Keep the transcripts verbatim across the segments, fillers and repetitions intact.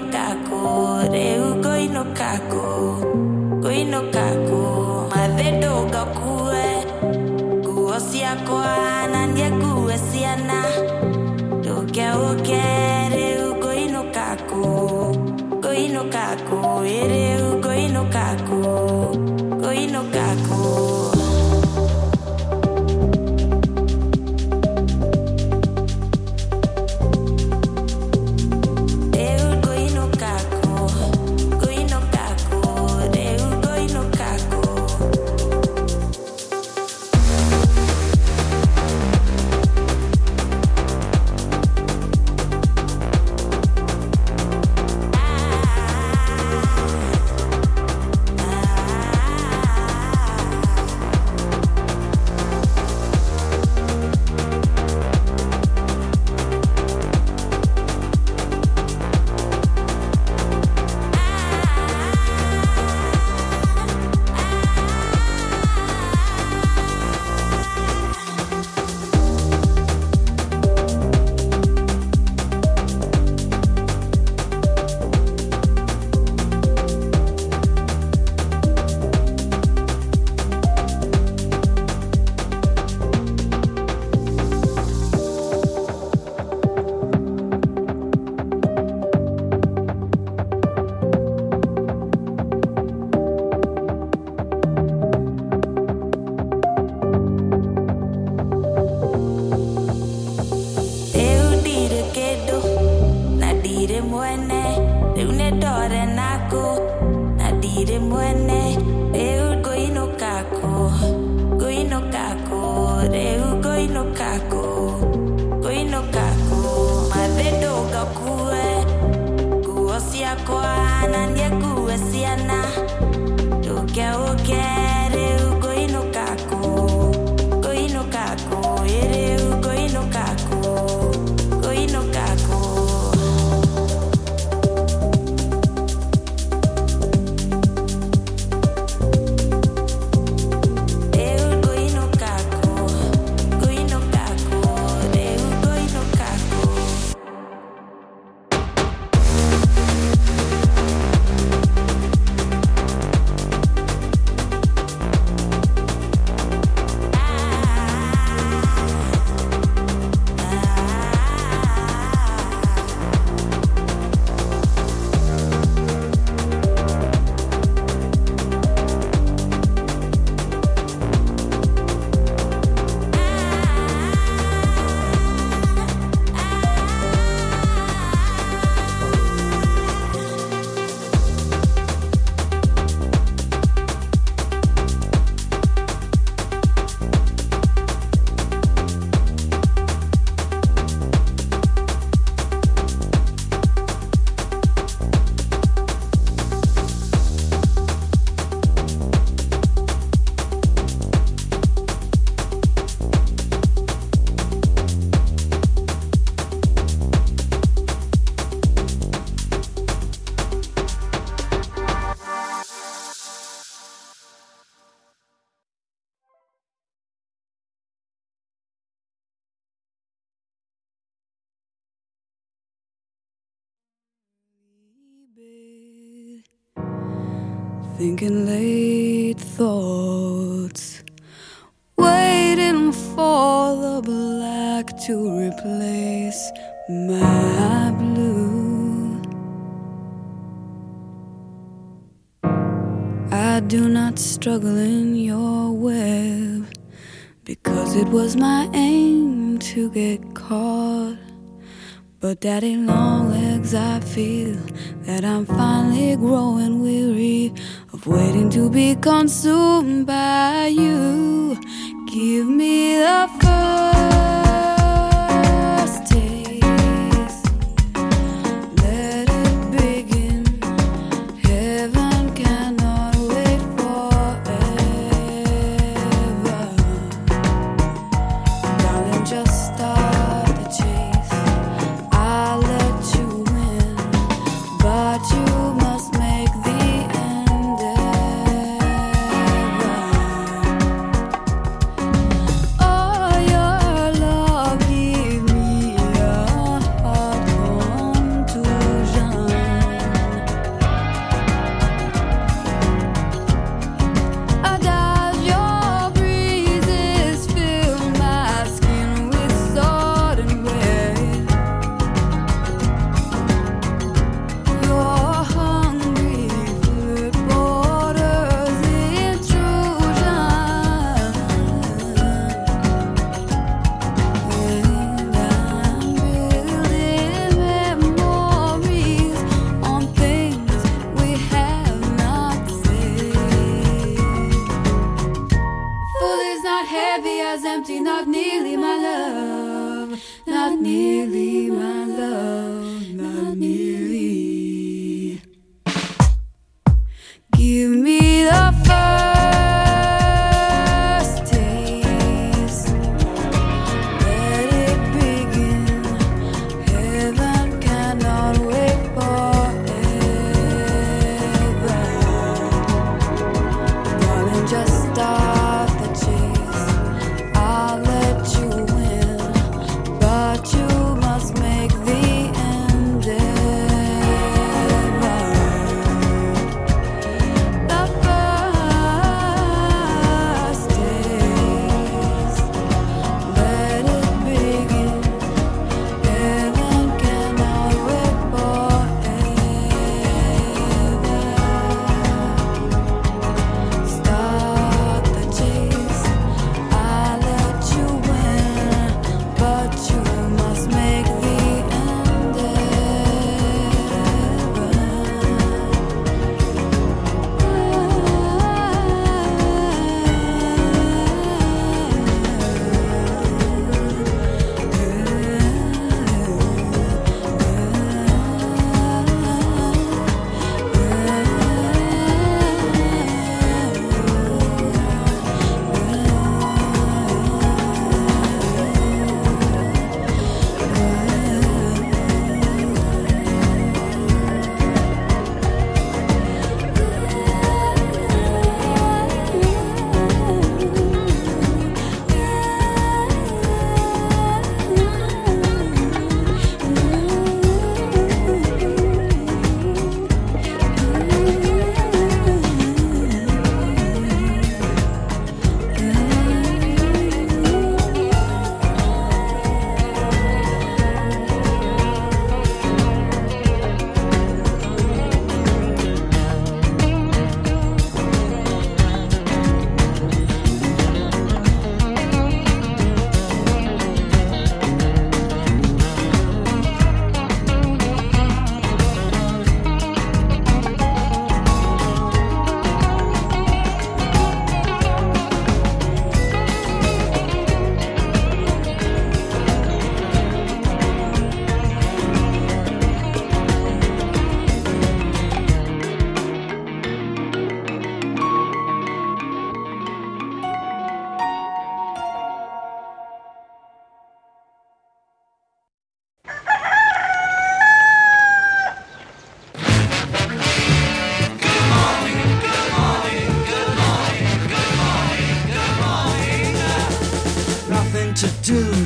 kako, reu koino kako, koino kako, mathedo gakue, guo siakwa nandie gue siana, doke oke reu koino kako, koino kako, reu koino kako, koino kako. Thinking late thoughts, waiting for the black to replace my blue. I do not struggle in your web, because it was my aim to get caught. But daddy long legs, I feel that I'm finally growing weary of waiting to be consumed by you. Give me the first taste, let it begin. Heaven cannot wait forever. Darling, just start the chase. I'll let you win, but you must make the endeavor. Oh, your love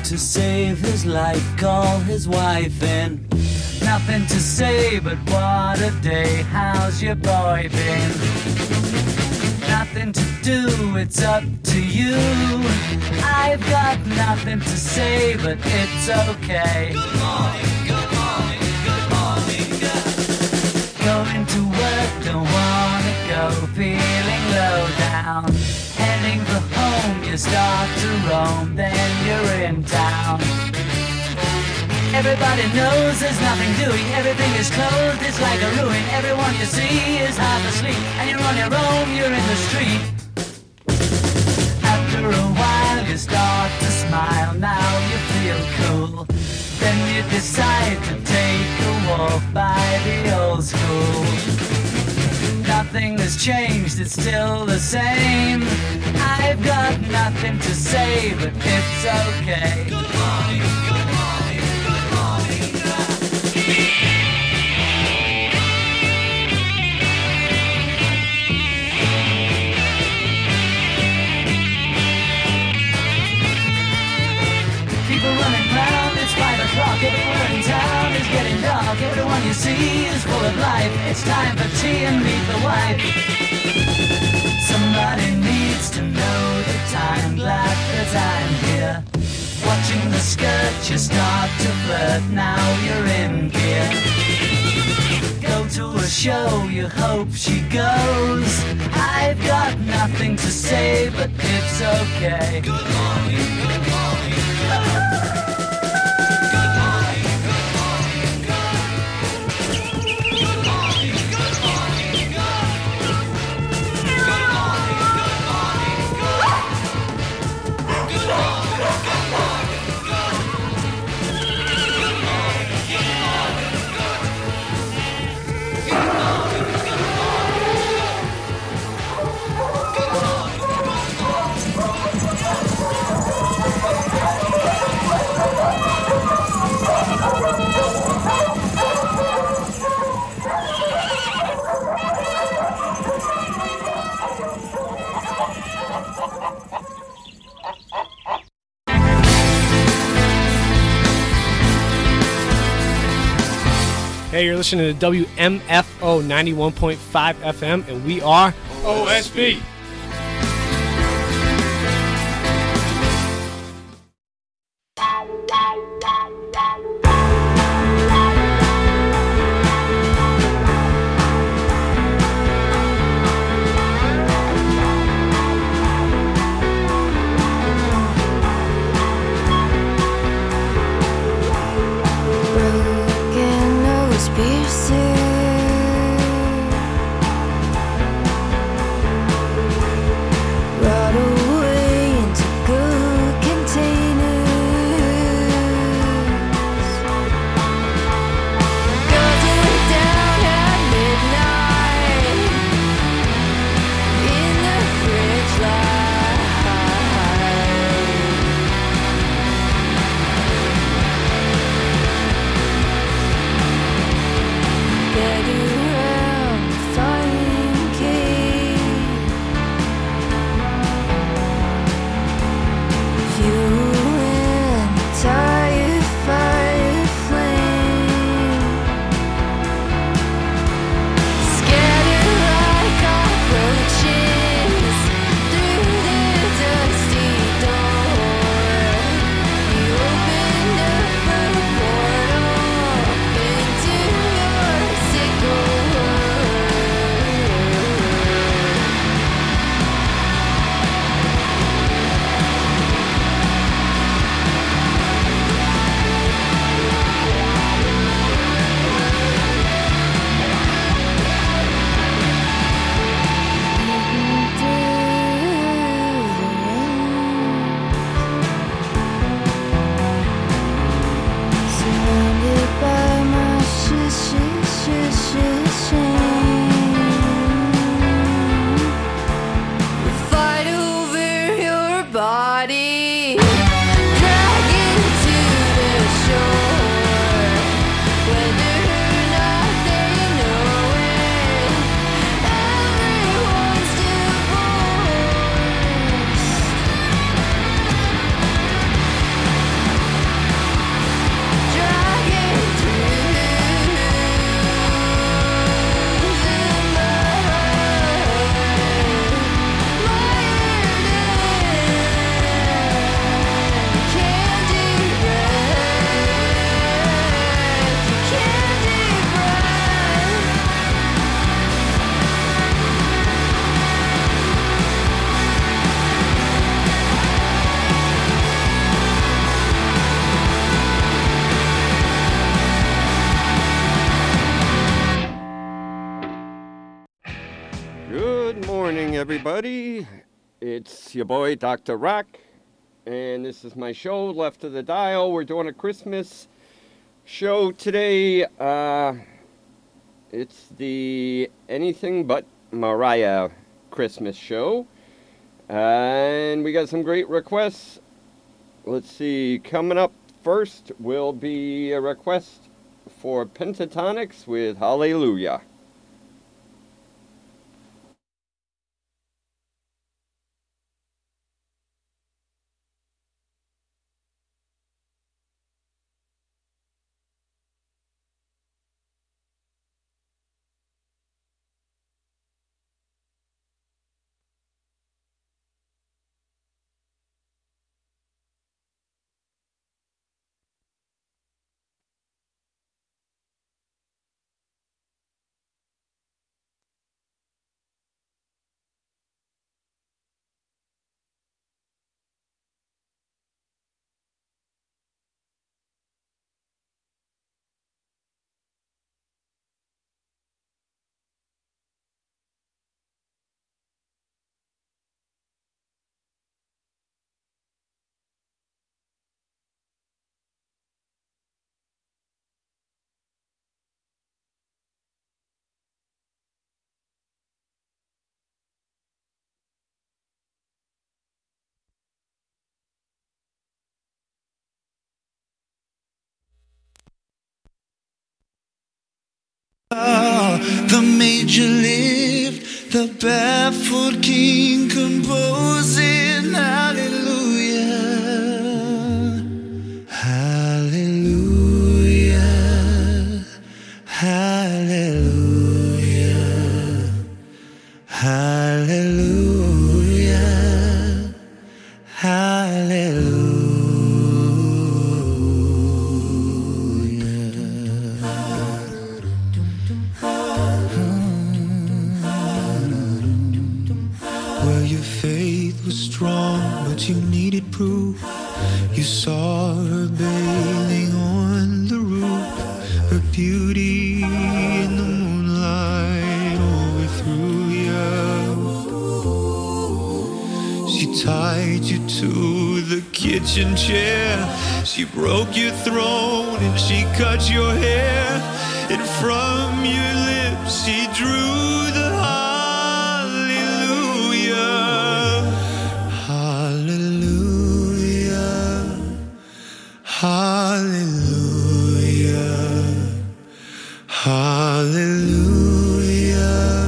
to save his life, call his wife in. Nothing to say, but what a day, how's your boy been? Nothing to do, it's up to you. I've got nothing to say, but it's okay. Good morning, good morning, good morning, yeah. Going to work, don't wanna go, feeling low down. Heading for home, you start to roam, then you're in town. Everybody knows there's nothing doing, everything is closed, it's like a ruin. Everyone you see is half asleep, and you're on your own, you're in the street. After a while you start to smile, now you feel cool. Then you decide to take a walk by the old school. Nothing has changed, it's still the same. I've got nothing to say, but it's okay. Good morning, good morning, good morning. People running round, it's five o'clock, everywhere in town is getting dark. Everyone you see is full of life, it's time for tea and meet the wife. Somebody needs to know the time, glad that I'm here. Watching the skirt, you start to flirt, now you're in gear. Go to a show, you hope she goes. I've got nothing to say, but it's okay. Good morning, good morning. Hey, you're listening to W M F O ninety-one point five F M, and we are O S B. Go morning, everybody. It's your boy, Doctor Rock, and this is my show, Left of the Dial. We're doing a Christmas show today. Uh, it's the Anything But Mariah Christmas show, and we got some great requests. Let's see, coming up first will be a request for Pentatonix with Hallelujah. The major lived, the barefoot king composing hallelujah, hallelujah, hallelujah, hallelujah, hallelujah. Strong, but you needed proof. You saw her bathing on the roof, her beauty in the moonlight overthrew you. She tied you to the kitchen chair, she broke your throne and she cut your hair, and from your lips she drew the hallelujah,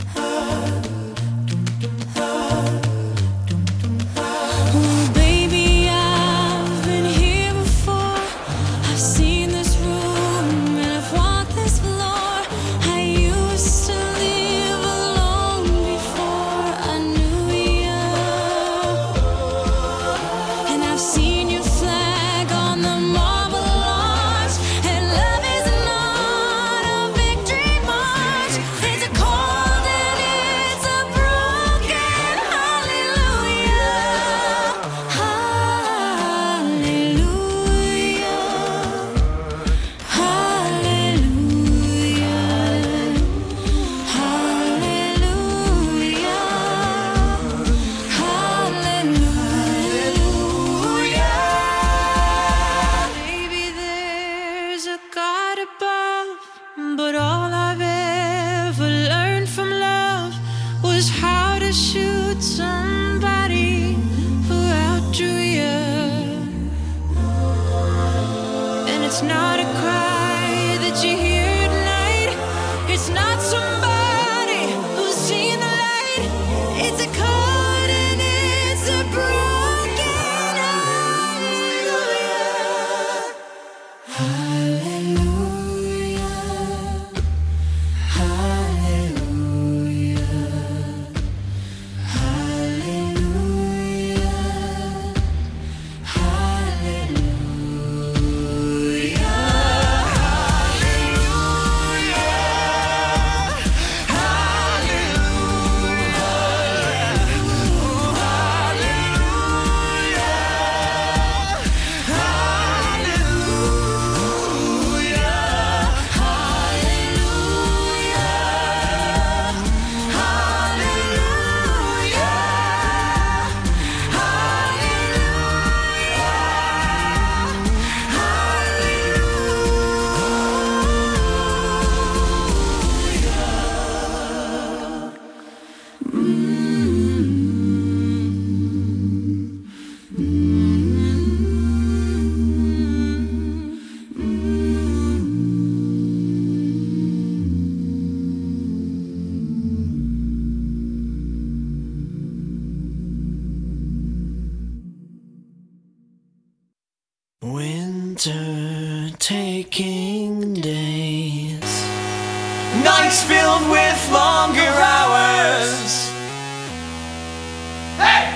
hallelujah. Oh, baby, winter taking days, nights filled with longer hours. Hey!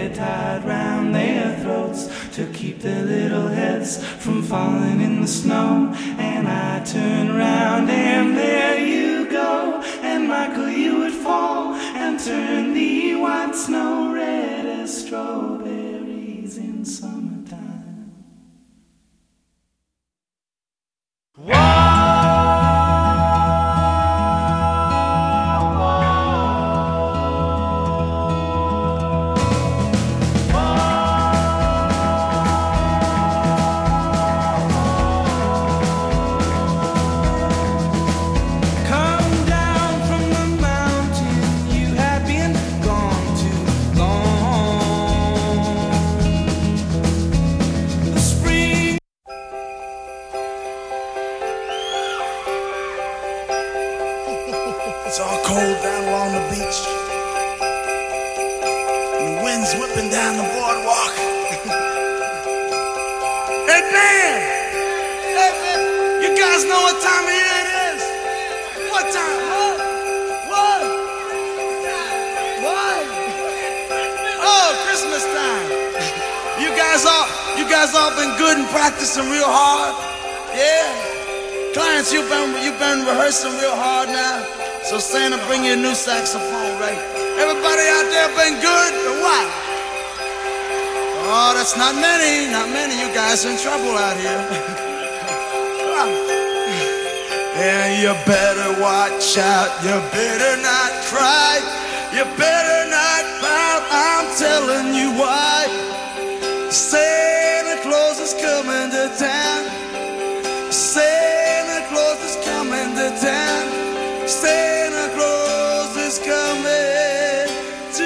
red tied round their throats to keep their little heads from falling in the snow. And I turn round and there you go, and Michael, you would fall and turn the white snow red as strawberries in summertime. Whoa! It's all cold down along the beach. And the wind's whipping down the boardwalk. Hey, man! Hey, man! You guys know what time of year it is? What time? What? What? What? Oh, Christmas time. You guys all, you guys all been good and practicing real hard? Yeah? Clients, you've been, you've been rehearsing real hard now. So Santa, bring you a new saxophone, right? Everybody out there been good or what? Oh, that's not many, not many. You guys in trouble out here. Yeah, you better watch out. You better not cry. You better not pout. I'm telling you why. Santa Claus is coming to town. Santa Claus is coming to town. Santa Claus is coming to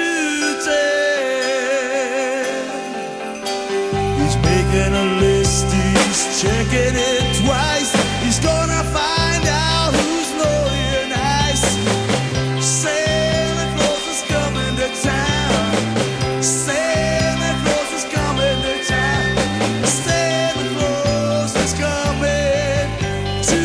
town. He's making a list, he's checking it twice. He's gonna find out who's naughty and nice. Santa Claus is coming to town. Santa Claus is coming to town. Santa Claus is coming to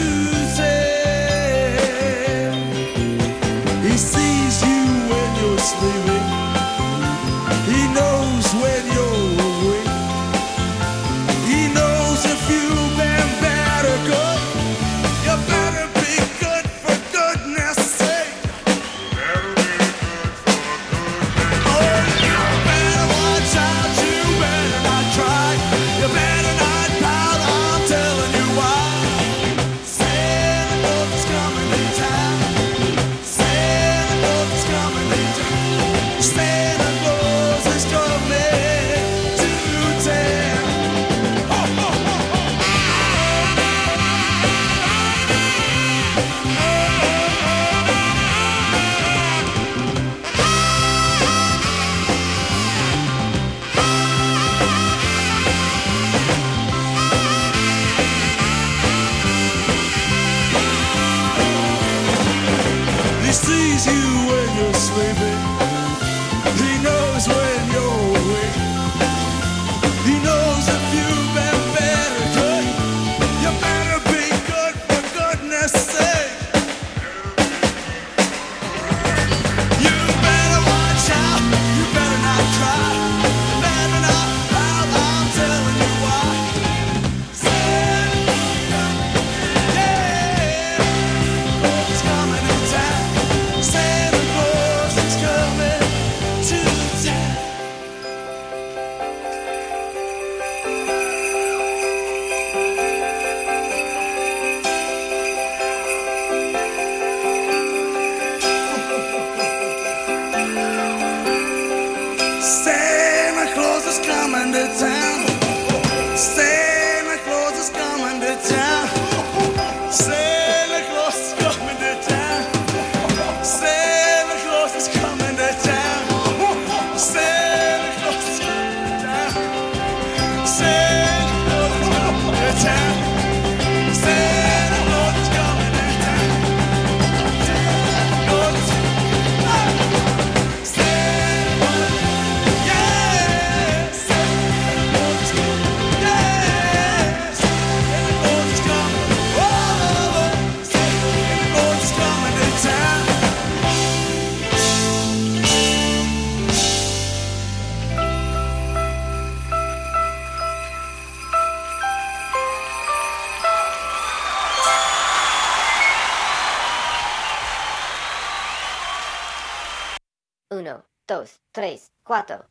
town. He sees you when you're sleeping. He knows when you're awake. He knows if you've been bad or good. You better be good for goodness sake. Oh, you better watch out. You better not try. You better not pout. I'm telling you why. Santa Claus is coming to town. Santa Claus is coming to town. Santa Claus is coming to town. Oh, oh, oh, He sees you when you're sleeping. He knows when you're awake. He knows if you've been bad or good. You better be good for goodness sake. You better watch out. You better not cry. You better not pout. I'm telling you why. Santa Claus is coming to town. Santa Claus is coming to town. Santa Claus is coming to town. Santa Claus is coming to town. Santa Claus is coming to town. Santa Claus is coming to town. Santa Claus is coming to town. Santa Claus is coming to town. Santa Claus is coming to town. Santa Claus is Santa Claus, yeah. Santa Claus dos, tres, cuatro.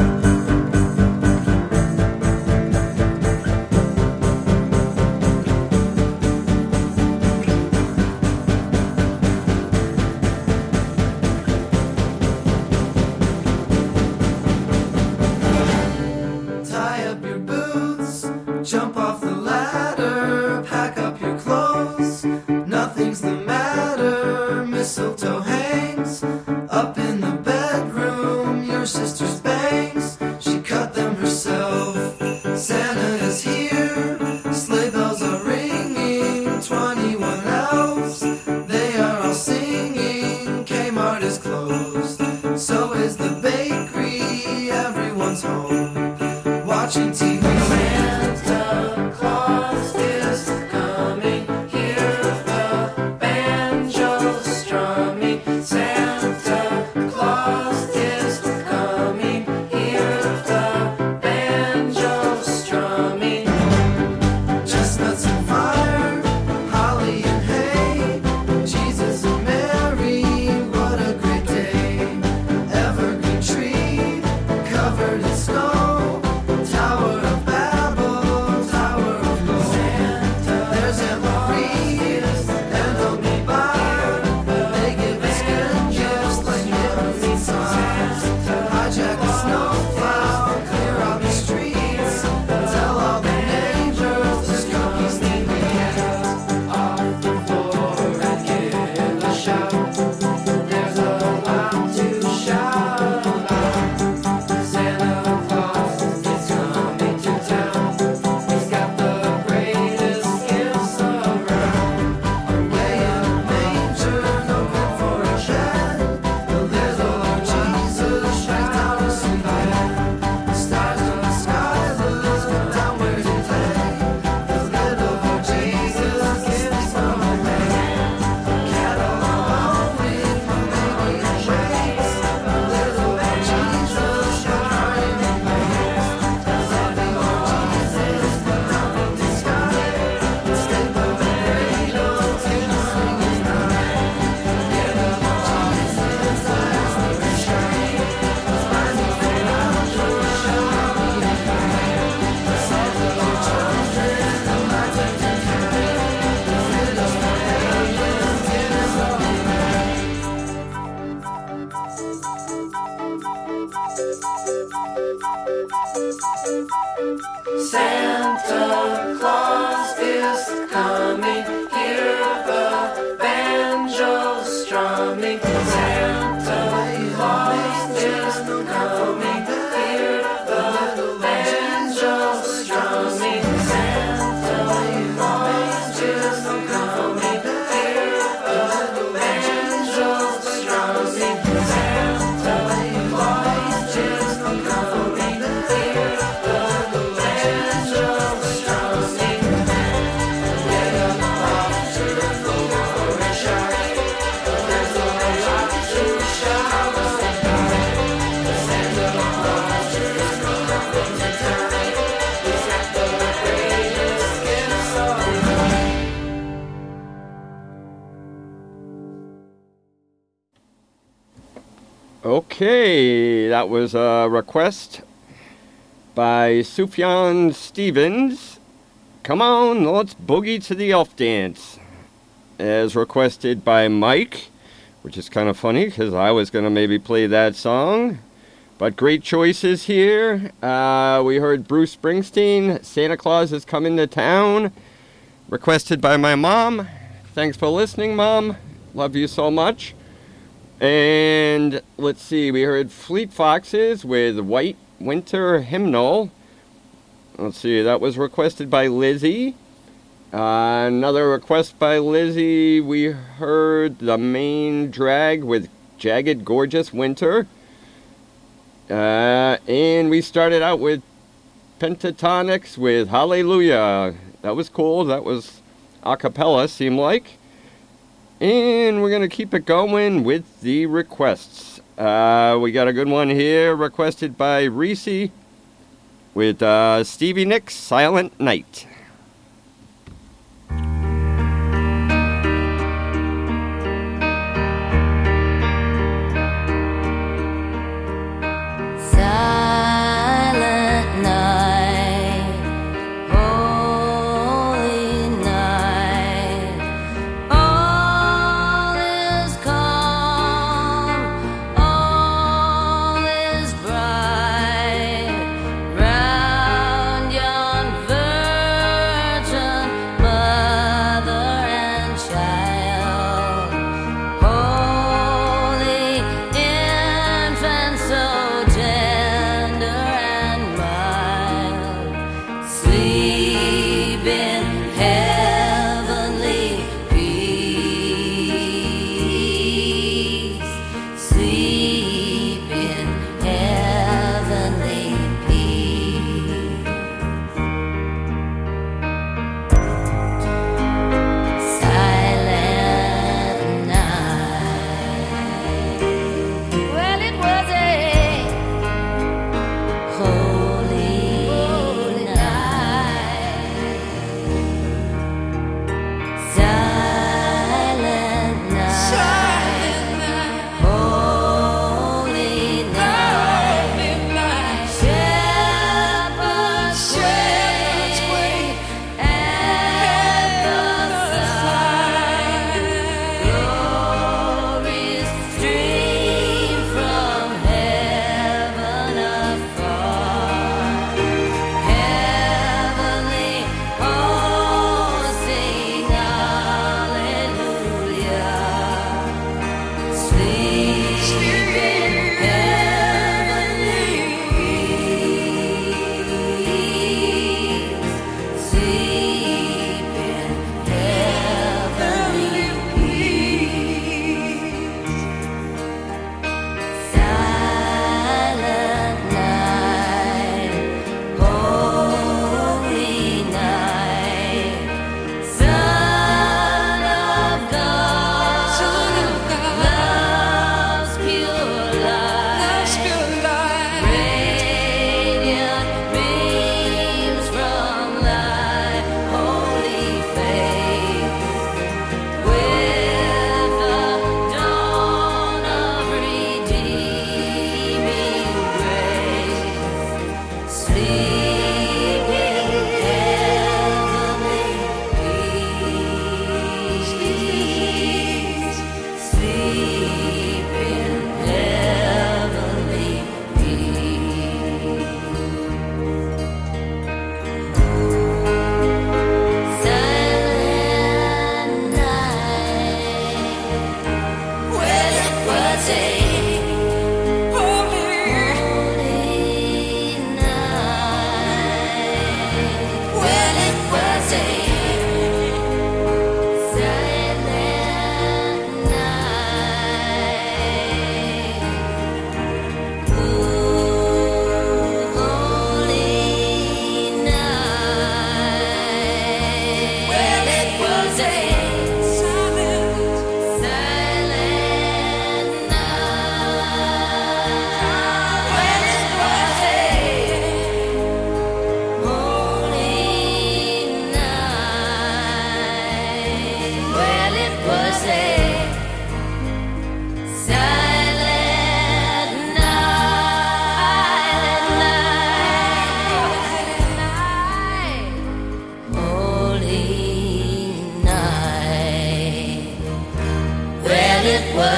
Tie up your boots, jump off the ladder, pack up your clothes, nothing's the matter. Mistletoe hangs up in the bedroom, your sister's bangs, she cut them herself. Santa is here, sleigh bells are ringing, twenty-one elves, they are all singing. Kmart is closed, so is the bakery, everyone's home watching T V. Santa Claus is coming, hear the banjo strumming. Santa Claus is coming, hear the banjo strumming. Chestnuts and fire, holly and hay, Jesus and Mary, what a great day. Evergreen tree, covered in snow. Tower of Babel, Tower of Gold. Santa, there's Aunt Marie and Uncle Bob. They give us good gifts like million songs. Hijack the snowplow, clear out the streets. Tell all the neighbors there's cookies they need. Off the floor and give a shout. There's a lot to shout about. Santa Claus is coming to town. He's got the greatest gifts around. Away in a manger, no good for a bed. The little Lord Jesus strikes down a sleigh. Stars in the sky, look down where he lay. The little Lord Jesus gives them away. Cattle are lowing, maybe it rains. The little Lord Jesus crying in waves. The loving Lord Jesus put down in the sky. Stay by the cradle till the singing night. Yeah, the Lord Jesus lies near the shine. Spies will fade out, shall be in vain. The songs of the children, the lights of the carry. The fiddles for angels, dinners of the night. Santa Claus is coming, hear the banjo strumming. Santa Claus is coming, hear the banjo strumming. Santa Claus is coming, hear the banjo strumming. Santa Claus is coming, hear the banjo strumming. Get off to the floor and shout. There's a lot to shout about. Santa Claus is coming to town. He's got the greatest gifts around. Okay, that was a request by Sufjan Stevens. Come on, let's boogie to the elf dance. As requested by Mike, which is kind of funny because I was going to maybe play that song. But great choices here. Uh, we heard Bruce Springsteen, Santa Claus is Coming to Town, requested by my mom. Thanks for listening, Mom. Love you so much. And let's see, we heard Fleet Foxes with White Winter Hymnal. Let's see, that was requested by Lizzie. Uh, another request by Lizzie, we heard The Main Drag with Jagged Gorgeous Winter. Uh, and we started out with Pentatonics with Hallelujah. That was cool, that was a cappella, seemed like. And we're going to keep it going with the requests. Uh, we got a good one here, requested by Reese with uh, Stevie Nicks, Silent Night.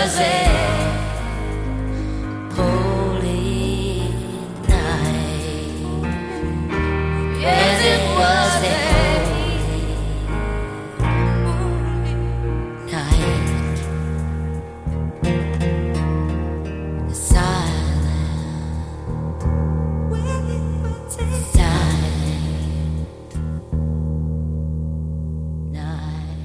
was a holy night. Yes, it was a holy night. The silent, silent night.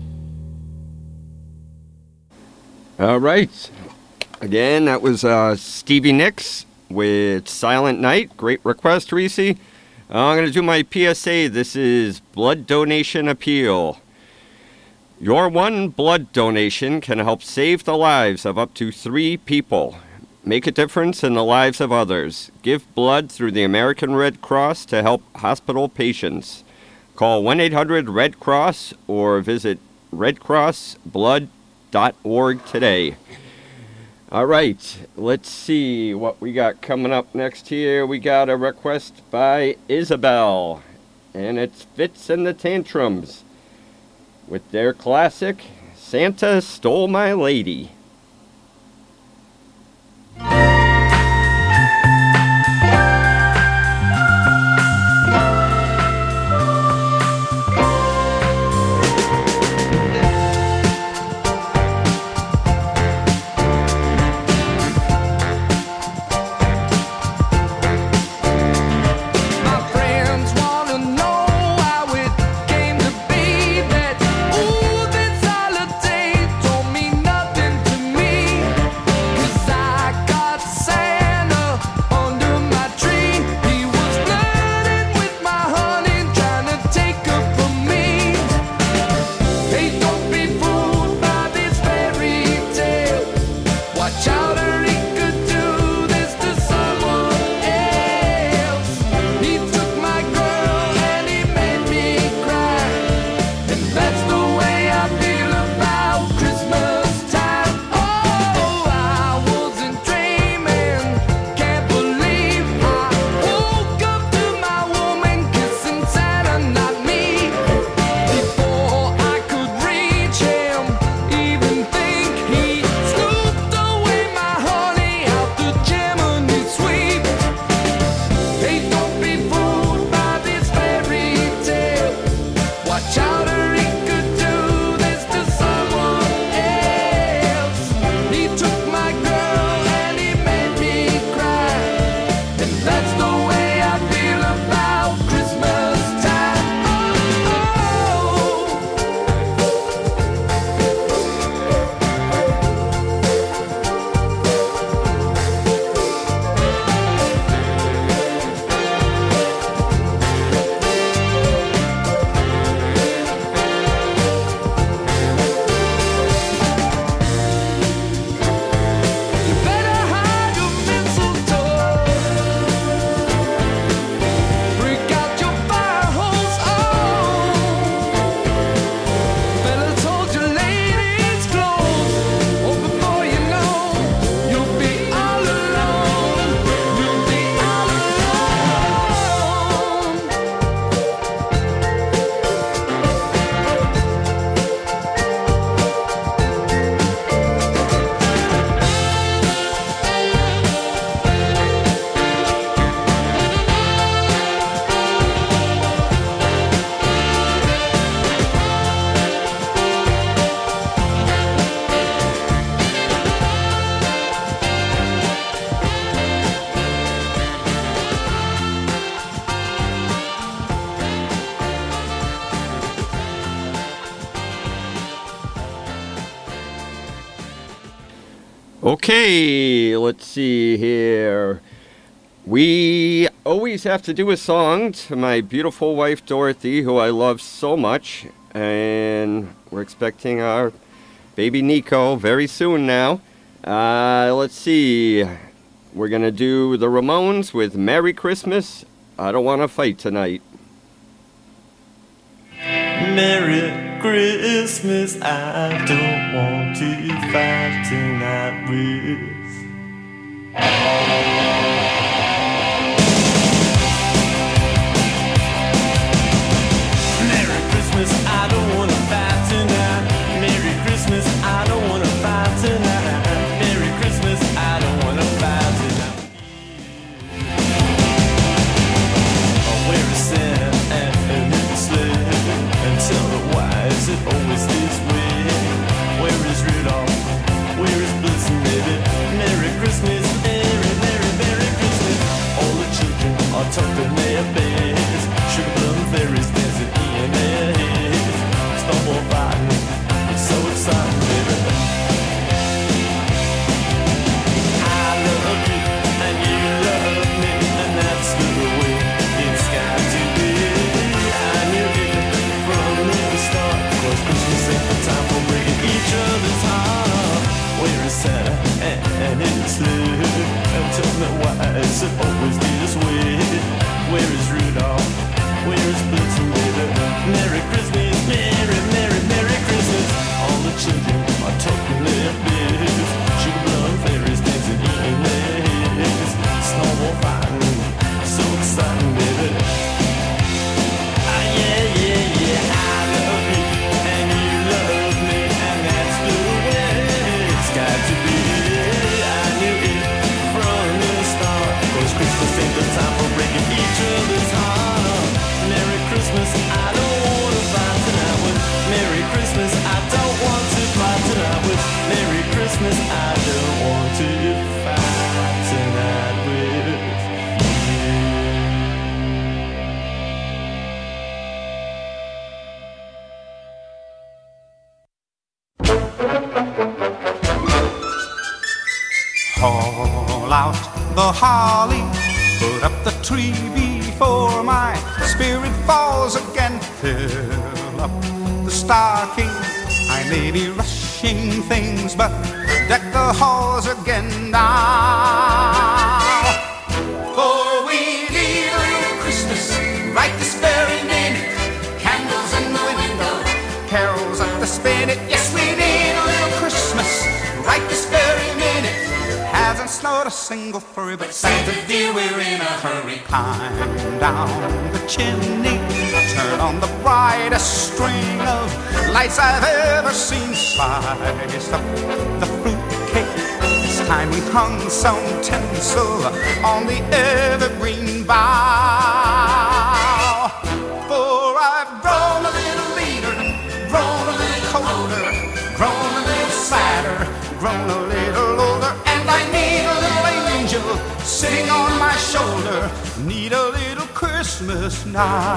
All right. Again, that was uh, Stevie Nicks with Silent Night. Great request, Reese. Uh, I'm going to do my P S A. This is Blood Donation Appeal. Your one blood donation can help save the lives of up to three people. Make a difference in the lives of others. Give blood through the American Red Cross to help hospital patients. Call one eight hundred red cross or visit red cross blood dot org today. All right, let's see what we got coming up next here. We got a request by Isabel, and it's Fitz and the Tantrums with their classic, Santa Stole My Lady. My friends wanna know how it came to be that, ooh, this holiday don't mean nothing to me. 'Cause I got Santa under my tree. He was flirting with my honey, trying to take her from me. Hey, don't be fooled by this fairy tale. Watch out or he could do this to someone else. He took my girl and he made me cry. And that's the way I feel about Christmas time. Oh, I wasn't dreaming, can't believe I woke up to my woman kissing Santa, not me. Before I could reach him, even think he scooped away my honey out the chimney sweep. Hey, don't be fooled by this fairy tale. Watch out or he could do this to someone else. He took my girl and he made me cry. And that's the way I feel about Christmas time. Oh, you better hide your mistletoe. Break out your fire hose, oh. Better hold your ladies close, or before you know, you'll be all alone. You'll be all alone. Okay, let's see here. We always have to do a song to my beautiful wife Dorothy, who I love so much, and we're expecting our baby Nico very soon now. Uh, let's see. We're gonna do the Ramones with Merry Christmas. I Don't Want to Fight Tonight. Merry Christmas, I don't want to fight tonight with. Merry Christmas, I don't want to fight tonight. Merry Christmas, I don't want to fight tonight. tucked in their beds. Sugar plum fairies dancing in their heads. Snowball fighting, it's so exciting, baby. I love you and you love me, and that's the way it's got to be. I knew it from the start, 'cause Christmas ain't the time for breaking each other's heart. Where is Santa and his sleigh? And tell me why is it always this way? Where is Rudolph? Where is Blitzen, baby? Merry Christmas, Merry, Merry, Merry Christmas. All the children are talking their biz. Sugar plum fairies dancing in their heads. Snowball fighting, so exciting, baby. Ah, yeah, yeah, yeah, I love you and you love me, and that's the way it's got to be. I knew it from the start, 'cause Christmas ain't the time for breaking each other's heart. Merry Christmas, I don't want to fight tonight with. Merry Christmas, I don't want to fight tonight with. Merry Christmas, I don't want to fight tonight with you. Haul out the holly, put up the tree before my spirit falls again. Fill up the stocking, I may be rushing things, but deck the halls again now. For we need a little Christmas right this very minute. Candles in the window, carols at the spinet. Yes, we need a little Christmas right this very minute. Hasn't snowed a single furry, but Santa dear, we're in a hurry. Climb down the chimney, turn on the brightest string of lights I've ever seen. Slice up the fruitcake, this time we hung some tinsel on the evergreen bough. For I've grown a little leaner, grown a little colder, grown a little sadder, grown a little older, and I need a little angel sitting on my shoulder. Need a little Christmas now.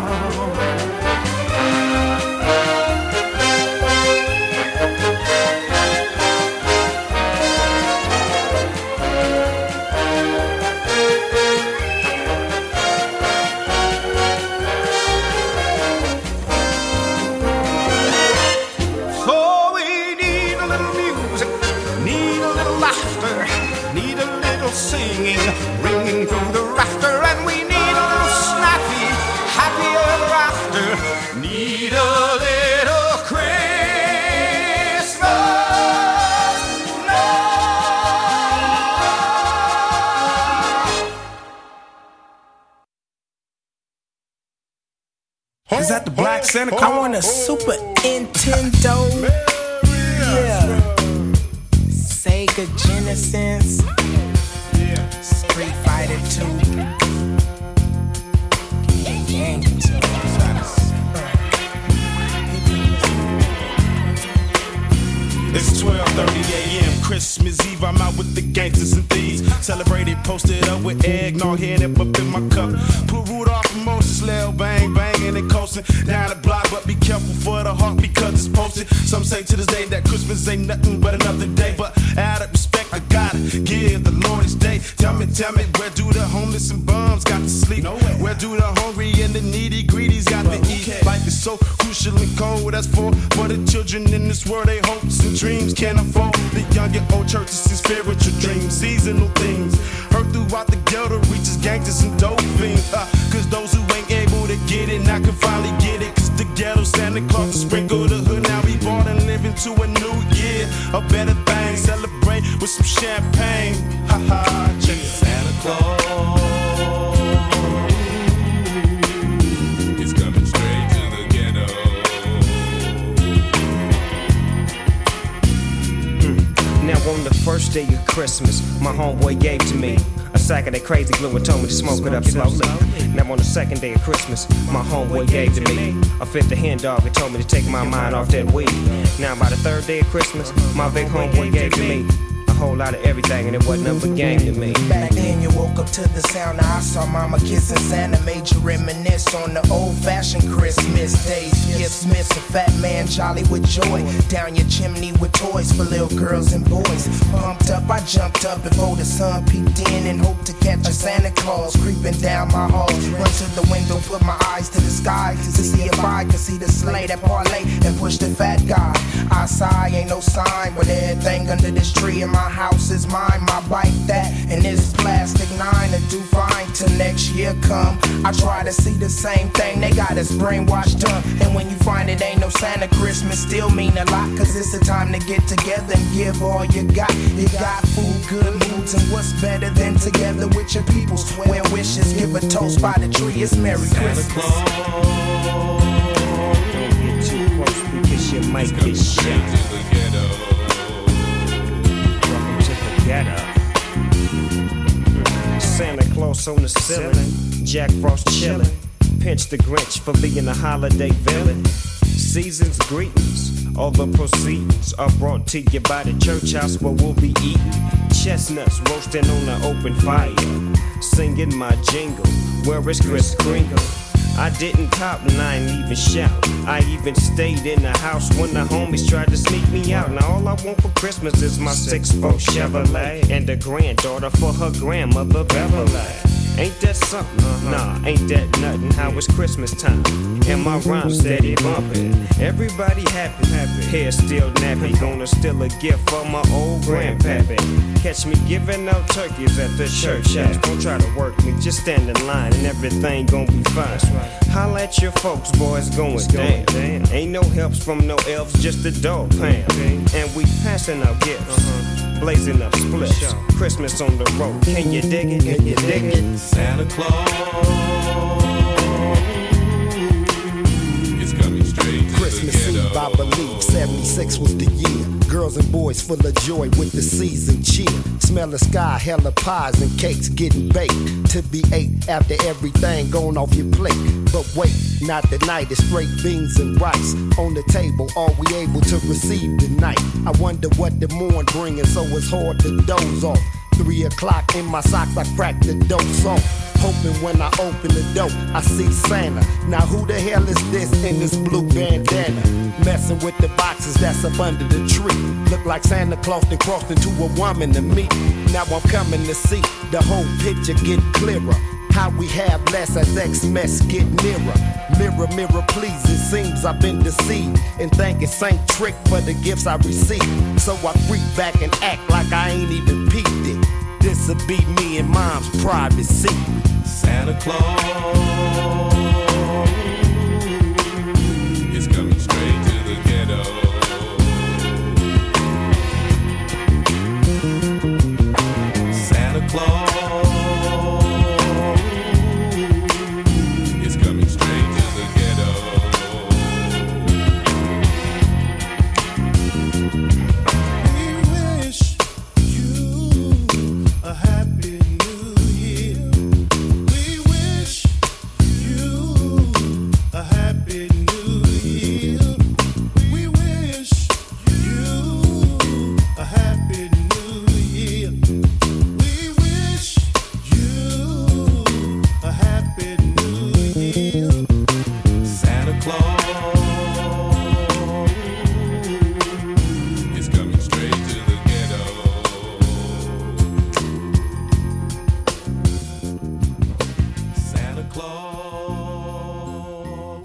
Singing, ringing through the rafter, and we need a little snappy, happy ever after. Need a little Christmas now. Is that the Black Santa? I want a Super Nintendo. Yeah. Sega Genesis. Street Fighter two. It's twelve thirty a.m. Christmas Eve. I'm out with the gangsters and thieves. Celebrated, posted up with eggnog, head up up in my cup. Put Rudolph and Moses, Lil Bang, banging and coasting down the block. But be careful for the heart because it's posted. Some say to this day that Christmas ain't nothing but another day. But out of respect, I gotta give the Lord his day. Tell me, tell me, where do the homeless and bums got to sleep? Nowhere. Where do the hungry and the needy greedies got well, to eat? Cares? Life is so crucial and cold. That's for for the children in this world. They hopes and dreams can't afford. The young and old churches and spiritual dreams, seasonal things. Heard throughout the ghetto reaches gangsters and dope fiends. Uh, Cause those who ain't able to get it now can finally get it. Cause the ghetto Santa Claus to sprinkle the hood. Now we born and living to a new year, a better thing. Celebrate with some champagne. Ha ha, check it. Santa Claus is coming straight to the ghetto. Mm. Now on the first day of Christmas, my homeboy gave to me a sack of that crazy glue and told me to smoke it up slowly. Now on the second day of Christmas, my homeboy gave to me a fifth of hen dog and told me to take my mind off that weed. Now by the third day of Christmas, my big homeboy gave to me a whole lot of everything, and it wasn't up a game to me. Back then you woke up to the sound of I saw mama kissing Santa, made you reminisce on the old-fashioned Christmas days. Gifts miss a fat man jolly with joy, down your chimney with toys for little girls and boys. Pumped up, I jumped up before the sun peeked in and hoped to catch a Santa Claus creeping down my hall. Run to the window, put my eyes to the sky to see if I could see the sleigh that parlay and push the fat guy. I sigh, ain't no sign, but everything under this tree in my house is mine. My bike that and this plastic nine to do fine till next year come. I try to see the same thing, they got us brainwashed up. And when you find it ain't no Santa, Christmas still mean a lot, cause it's the time to get together and give all you got. You got food, good moods, and what's better than together with your peoples. Wear wishes, give a toast by the tree, it's Merry Christmas. Don't get too close because you might get shot. Welcome to the ghetto. Santa Claus on the ceiling, Jack Frost chillin', pinch the Grinch for being a holiday villain. Season's greetings, all the proceedings are brought to you by the church house where we'll be eating chestnuts roasting on the open fire, singing my jingle, where is Kris Kringle? I didn't cop and I ain't even shout. I even stayed in the house when the homies tried to sneak me out. Now all I want for Christmas is my six four Chevrolet and a granddaughter for her grandmother Beverly. Ain't that something? Uh-huh. Nah, ain't that nothing. How it's Christmas time and my rhyme steady bumping. Everybody happy, happy. Hair still nappy. Gonna steal a gift for my old grandpappy. Catch me giving out turkeys at the church house. Don't try to work me, just stand in line and everything gon' be fine. Holla at your folks, boys, going down. Ain't no helps from no elves, just a dog pound. And we passing out gifts. Blazing up splits, Christmas on the road. Can you dig it? Can you dig it? Santa Claus is coming straight to Christmas the ghetto. Eve, I believe, seventy-six was the year. Girls and boys full of joy with the season cheer. Smell the sky, hella pies and cakes getting baked to be ate after everything gone off your plate. But wait, not tonight, it's straight beans and rice on the table, all we able to receive tonight. I wonder what the morn bringing, so it's hard to doze off. Three o'clock in my socks, I crack the dose off. Hoping when I open the door, I see Santa. Now who the hell is this in this blue bandana? Messing with the boxes that's up under the tree. Look like Santa Claus then crossed into a woman to me. Now I'm coming to see the whole picture get clearer. How we have less as Xmas get nearer. Mirror, mirror, please, it seems I've been deceived and think it's Saint Trick for the gifts I received. So I freak back and act like I ain't even peeped it. This'll be me and mom's privacy. Santa Claus is coming straight to the ghetto. Santa Claus is coming straight to the ghetto. We wish you a happy new year. We wish you a happy new year. We wish you a happy new year. We wish you a happy new year. Santa Claus is coming straight to the ghetto. Santa Claus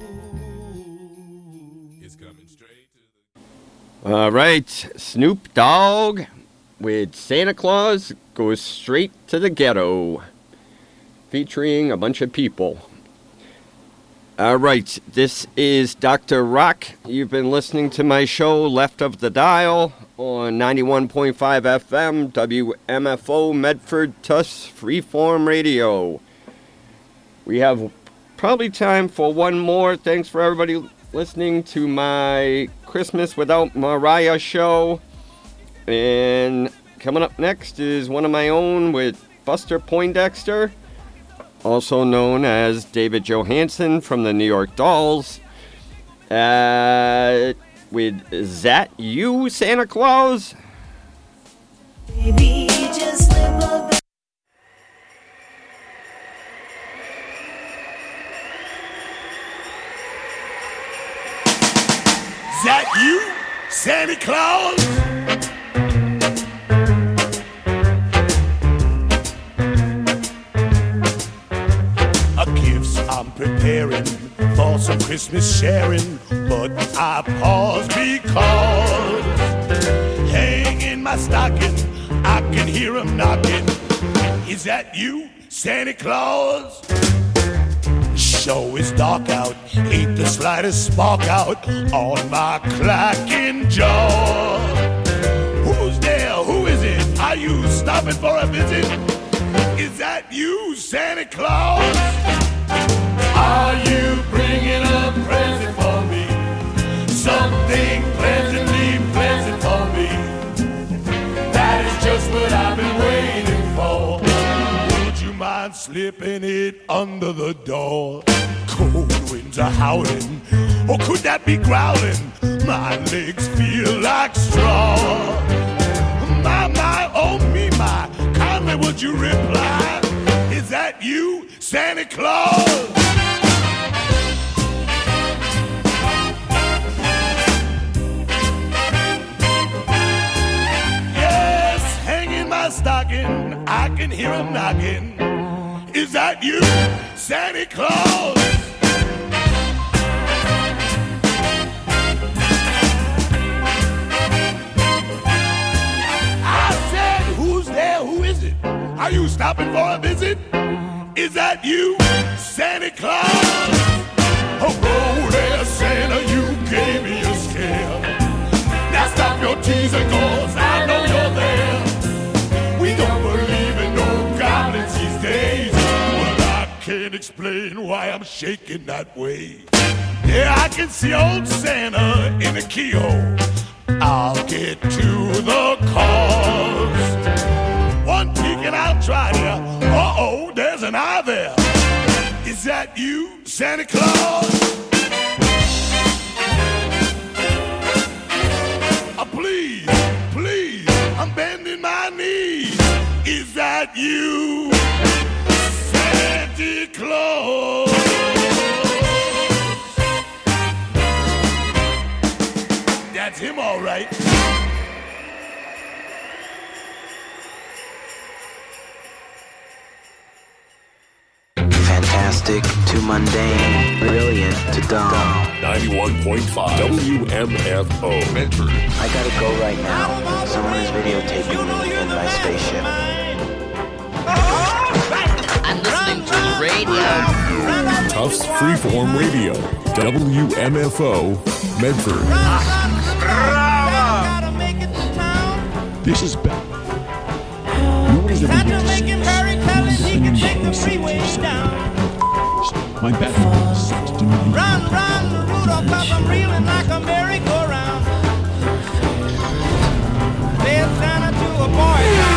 is coming straight to the All right, Snoop Dogg with Santa Claus Goes Straight to the Ghetto, featuring a bunch of people. All right, this is Doctor Rock. You've been listening to my show, Left of the Dial, on ninety-one point five F M, W M F O, Medford, Tuss, Freeform Radio. We have probably time for one more. Thanks for everybody listening to my Christmas Without Mariah show. And coming up next is one of my own with Buster Poindexter, also known as David Johansen from the New York Dolls, uh, with Is That You, Santa Claus? Is that you, Santa Claus? A gifts I'm preparing for some Christmas sharing, but I pause because hanging my stocking, I can hear 'em knocking. Is that you, Santa Claus? Show is dark out, ain't the slightest spark out on my clacking jaw. Who's there? Who is it? Are you stopping for a visit? Is that you, Santa Claus? Are you bringing a present for me? Something pleasantly pleasant for me. That is just what I've been waiting for. Would you mind slipping it under the door? Cold winds are howling, or could that be growling? My legs feel like straw. My, my, oh me, my, kindly would you reply? Is that you, Santa Claus? Yes, hanging my stocking, I can hear 'em knocking. Is that you, Santa Claus? Who is it? Are you stopping for a visit? Is that you, Santa Claus? Oh, there, Santa, you gave me a scare. Now stop your teasing, cause I know you're there. We don't believe in no goblins these days. Well, I can't explain why I'm shaking that way. Yeah, I can see old Santa in the keyhole. I'll get to the cause. One peek and I'll try there. Uh-oh, there's an eye there. Is that you, Santa Claus? Oh, please, please, I'm bending my knees. Is that you, Santa Claus? That's him, all right. Fantastic to mundane, brilliant to dumb. ninety-one point five W M F O Medford. I gotta go right now. Someone is videotaping me in my spaceship. I'm listening to the radio. Tufts Freeform Radio. W M F O Medford. This is Ben. Nobody's ever yet to see my Batman is set to me. Run, run, Rudolph, cause I'm reeling like a merry-go-round. Said Santa to a boy.